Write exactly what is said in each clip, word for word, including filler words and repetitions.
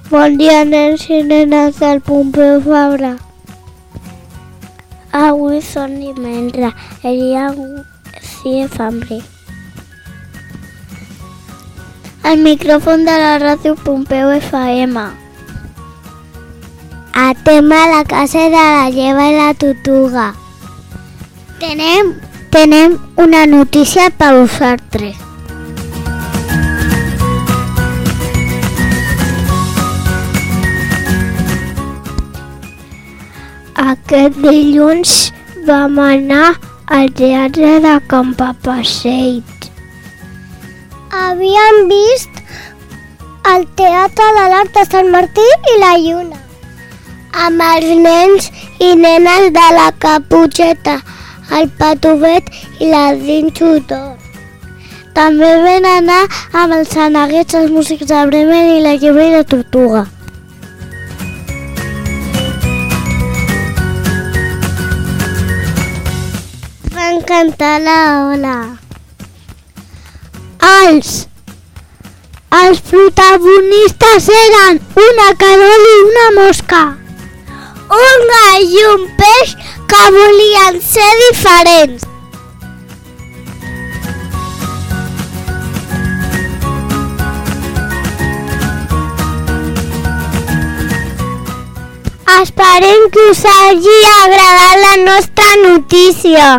Bon dia, nens i nenes del Pompeu Fabra. Avui són dimecres, el dia sis de febrer. El micròfon de la ràdio Pompeu F M. Atem a la casa de la lleva i la tortuga. Tenem, tenem una notícia per vosaltres. Aquest dilluns vam anar al teatre de Can Papaseit. Havíem vist el Teatre de l'Arc de Sant Martí i la Lluna, amb els nens i nenes de la Caputxeta, el Patovet i la Dinxo d'Or. També vam anar amb els Aneguets, els músics de Bremen i la llebre i la tortuga. Van cantar la ola. Els, els protagonistes eren una carola i una mosca, un gall i un peix que volien ser diferents. Esperem que us hagi agradat la nostra notícia.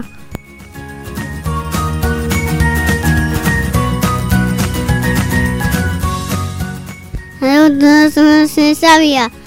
No se sabía.